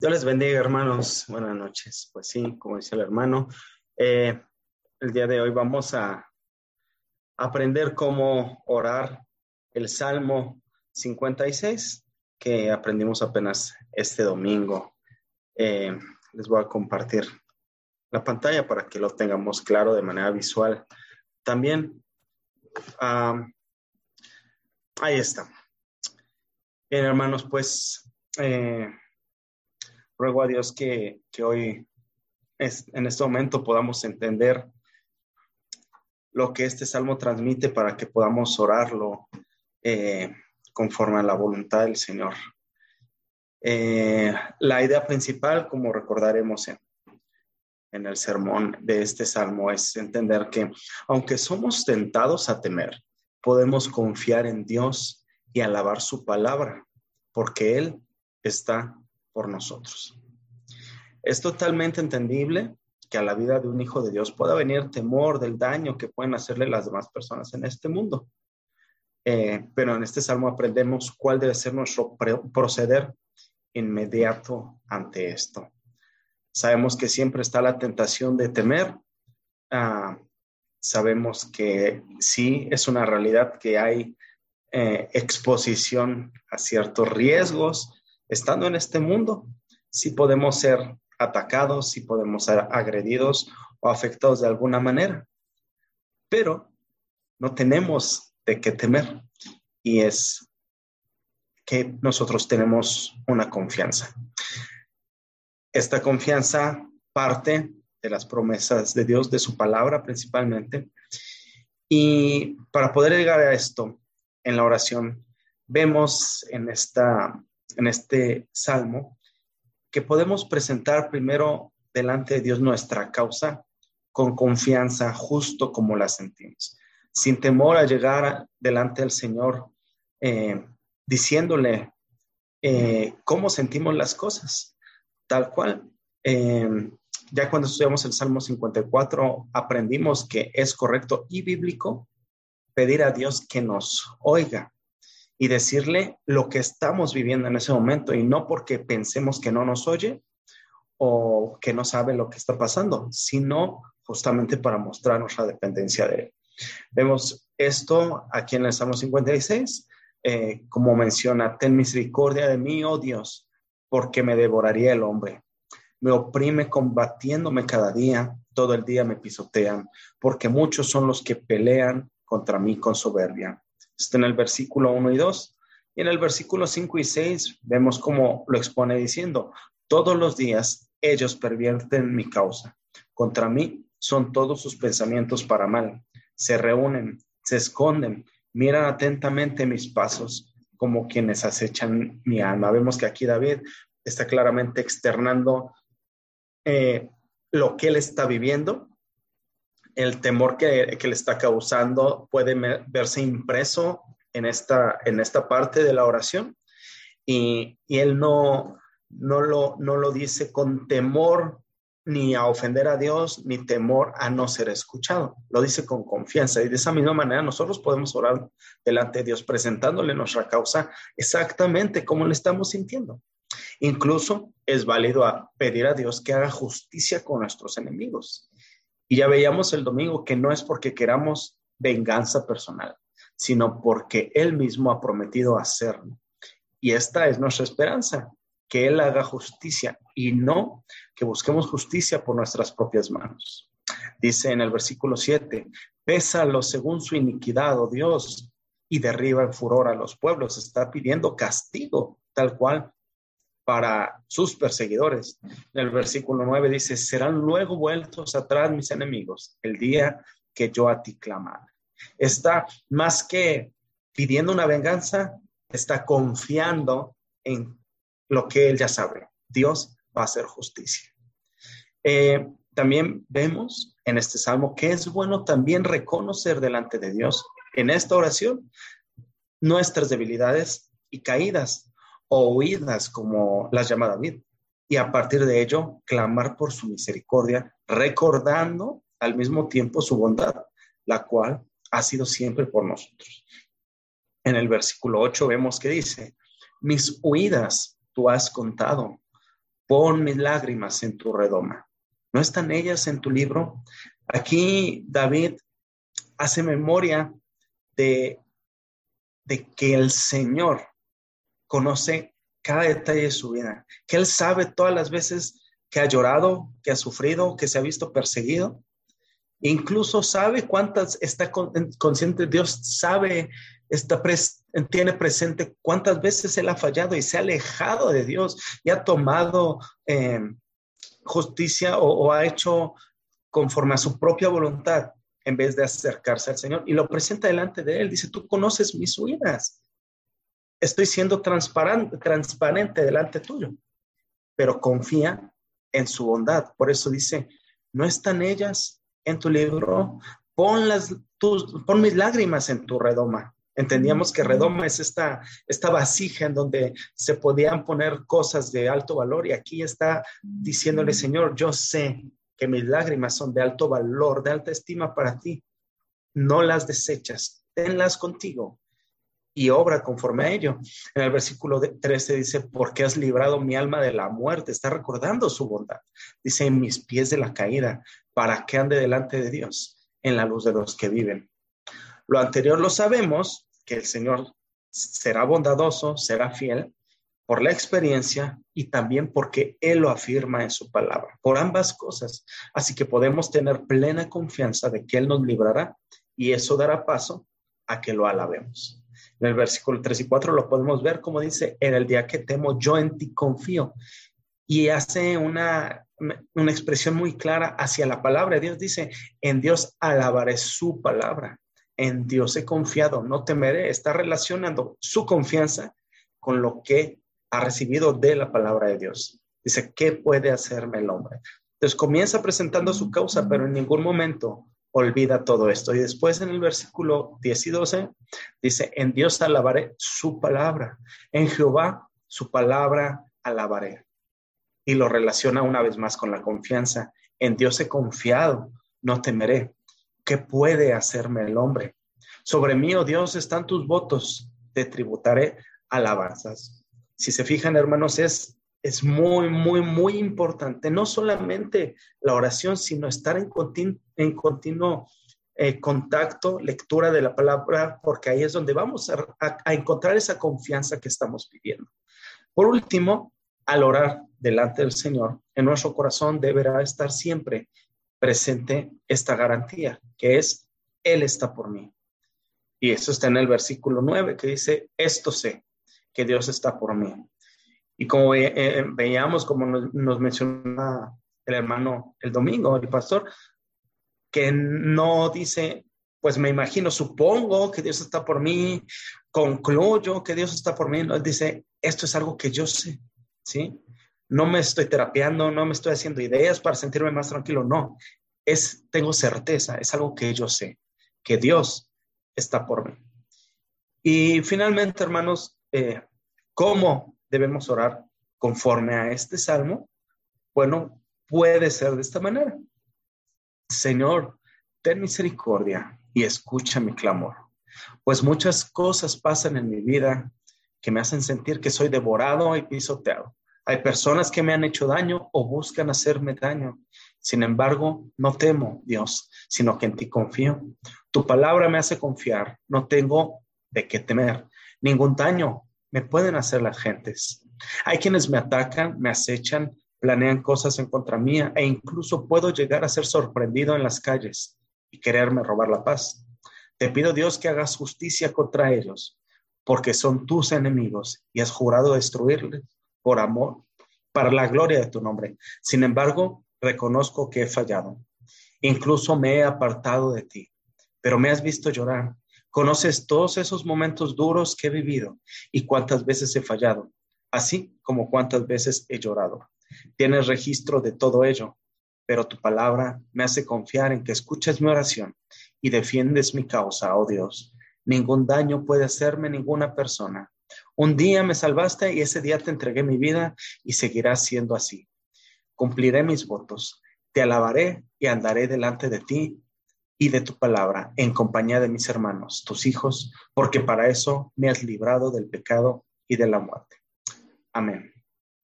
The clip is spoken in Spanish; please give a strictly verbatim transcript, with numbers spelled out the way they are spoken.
Dios les bendiga, hermanos. Buenas noches. Pues sí, como dice el hermano, eh, el día de hoy vamos a aprender cómo orar el Salmo cincuenta y seis, que aprendimos apenas este domingo. Eh, les voy a compartir la pantalla para que lo tengamos claro de manera visual. También, um, ahí está. Bien, hermanos, pues... Eh, ruego a Dios que, que hoy es, en este momento podamos entender lo que este salmo transmite para que podamos orarlo eh, conforme a la voluntad del Señor. Eh, la idea principal, como recordaremos en, en el sermón de este salmo, es entender que aunque somos tentados a temer, podemos confiar en Dios y alabar su palabra, porque Él está por nosotros. Es totalmente entendible que a la vida de un hijo de Dios pueda venir temor del daño que pueden hacerle las demás personas en este mundo. Eh, pero en este salmo aprendemos cuál debe ser nuestro proceder inmediato ante esto. Sabemos que siempre está la tentación de temer. Uh, sabemos que sí es una realidad que hay eh, exposición a ciertos riesgos estando en este mundo. Sí podemos ser atacados, sí podemos ser agredidos o afectados de alguna manera, pero no tenemos de qué temer, y es que nosotros tenemos una confianza. Esta confianza parte de las promesas de Dios, de su palabra principalmente, y para poder llegar a esto en la oración, vemos en, esta, en este salmo que podemos presentar primero delante de Dios nuestra causa con confianza, justo como la sentimos, sin temor a llegar a, delante del Señor eh, diciéndole eh, cómo sentimos las cosas, tal cual. Eh, ya cuando estudiamos el Salmo cincuenta y cuatro aprendimos que es correcto y bíblico pedir a Dios que nos oiga y decirle lo que estamos viviendo en ese momento, y no porque pensemos que no nos oye o que no sabe lo que está pasando, sino justamente para mostrar nuestra dependencia de Él. Vemos esto aquí en el Salmo cincuenta y seis, eh, como menciona: ten misericordia de mí, oh Dios, porque me devoraría el hombre. Me oprime combatiéndome cada día, todo el día me pisotean, porque muchos son los que pelean contra mí con soberbia. Está en el versículo uno y dos, y en el versículo cinco y seis vemos cómo lo expone diciendo: todos los días ellos pervierten mi causa, contra mí son todos sus pensamientos para mal, se reúnen, se esconden, miran atentamente mis pasos, como quienes acechan mi alma. Vemos que aquí David está claramente externando eh, lo que él está viviendo. El temor que, que le está causando puede verse impreso en esta, en esta parte de la oración, y, y él no, no, lo, no lo dice con temor ni a ofender a Dios, ni temor a no ser escuchado. Lo dice con confianza, y de esa misma manera nosotros podemos orar delante de Dios presentándole nuestra causa exactamente como le estamos sintiendo. Incluso es válido a pedir a Dios que haga justicia con nuestros enemigos. Y ya veíamos el domingo que no es porque queramos venganza personal, sino porque Él mismo ha prometido hacerlo. Y esta es nuestra esperanza, que Él haga justicia y no que busquemos justicia por nuestras propias manos. Dice en el versículo siete: pésalo según su iniquidad, oh Dios, y derriba en furor a los pueblos. Está pidiendo castigo tal cual para sus perseguidores. En el versículo nueve dice: serán luego vueltos atrás mis enemigos el día que yo a ti clamara. Está más que pidiendo una venganza, está confiando en lo que él ya sabe. Dios va a hacer justicia. Eh, también vemos en este salmo que es bueno también reconocer delante de Dios en esta oración nuestras debilidades y caídas, o huidas, como las llama David, y a partir de ello clamar por su misericordia, recordando al mismo tiempo su bondad, la cual ha sido siempre por nosotros. En el versículo ocho vemos que dice: mis huidas tú has contado, pon mis lágrimas en tu redoma. ¿No están ellas en tu libro? Aquí David hace memoria de, de que el Señor conoce cada detalle de su vida, que Él sabe todas las veces que ha llorado, que ha sufrido, que se ha visto perseguido. Incluso sabe cuántas, está consciente, Dios sabe, está pres, tiene presente cuántas veces Él ha fallado y se ha alejado de Dios y ha tomado eh, justicia o, o ha hecho conforme a su propia voluntad en vez de acercarse al Señor, y lo presenta delante de Él. Dice, tú conoces mis huidas, estoy siendo transparente, transparente delante tuyo, pero confía en su bondad. Por eso dice, ¿no están ellas en tu libro? Pon, las, tus, pon mis lágrimas en tu redoma. Entendíamos que redoma es esta, esta vasija en donde se podían poner cosas de alto valor, y aquí está diciéndole, Señor, yo sé que mis lágrimas son de alto valor, de alta estima para ti. No las desechas, tenlas contigo y obra conforme a ello. En el versículo trece dice, porque has librado mi alma de la muerte. Está recordando su bondad. Dice, en mis pies de la caída, para que ande delante de Dios en la luz de los que viven. Lo anterior lo sabemos, que el Señor será bondadoso, será fiel, por la experiencia y también porque Él lo afirma en su palabra, por ambas cosas. Así que podemos tener plena confianza de que Él nos librará, y eso dará paso a que lo alabemos. En el versículo tres y cuatro lo podemos ver como dice, en el día que temo yo en ti confío, y hace una, una expresión muy clara hacia la palabra de Dios. Dice, en Dios alabaré su palabra, en Dios he confiado, no temeré. Está relacionando su confianza con lo que ha recibido de la palabra de Dios. Dice, ¿qué puede hacerme el hombre? Entonces comienza presentando su causa, pero en ningún momento olvida todo esto. Y después en el versículo diez y doce dice, en Dios alabaré su palabra, en Jehová su palabra alabaré. Y lo relaciona una vez más con la confianza. En Dios he confiado, no temeré. ¿Qué puede hacerme el hombre? Sobre mí, oh Dios, están tus votos, te tributaré alabanzas. Si se fijan, hermanos, es, es muy, muy, muy importante, no solamente la oración, sino estar en, continu, en continuo eh, contacto, lectura de la palabra, porque ahí es donde vamos a, a, a encontrar esa confianza que estamos pidiendo. Por último, al orar delante del Señor, en nuestro corazón deberá estar siempre presente esta garantía, que es, Él está por mí. Y eso está en el versículo nueve, que dice, esto sé, que Dios está por mí. Y como eh, eh, veíamos, como nos, nos menciona el hermano el domingo, el pastor, que no dice, pues me imagino, supongo que Dios está por mí, concluyo que Dios está por mí. No, dice, esto es algo que yo sé, ¿sí? No me estoy terapiando, no me estoy haciendo ideas para sentirme más tranquilo, no. Es, tengo certeza, es algo que yo sé, que Dios está por mí. Y finalmente, hermanos, eh, ¿cómo debemos orar conforme a este salmo? Bueno, puede ser de esta manera. Señor, ten misericordia y escucha mi clamor, pues muchas cosas pasan en mi vida que me hacen sentir que soy devorado y pisoteado. Hay personas que me han hecho daño o buscan hacerme daño. Sin embargo, no temo, Dios, sino que en ti confío. Tu palabra me hace confiar. No tengo de qué temer. Ningún daño me pueden hacer las gentes. Hay quienes me atacan, me acechan, planean cosas en contra mía, e incluso puedo llegar a ser sorprendido en las calles y quererme robar la paz. Te pido, Dios, que hagas justicia contra ellos, porque son tus enemigos y has jurado destruirles por amor, para la gloria de tu nombre. Sin embargo, reconozco que he fallado. Incluso me he apartado de ti, pero me has visto llorar. Conoces todos esos momentos duros que he vivido y cuántas veces he fallado, así como cuántas veces he llorado. Tienes registro de todo ello, pero tu palabra me hace confiar en que escuchas mi oración y defiendes mi causa, oh Dios. Ningún daño puede hacerme ninguna persona. Un día me salvaste y ese día te entregué mi vida y seguirá siendo así. Cumpliré mis votos, te alabaré y andaré delante de ti y de tu palabra en compañía de mis hermanos, tus hijos, porque para eso me has librado del pecado y de la muerte. Amén.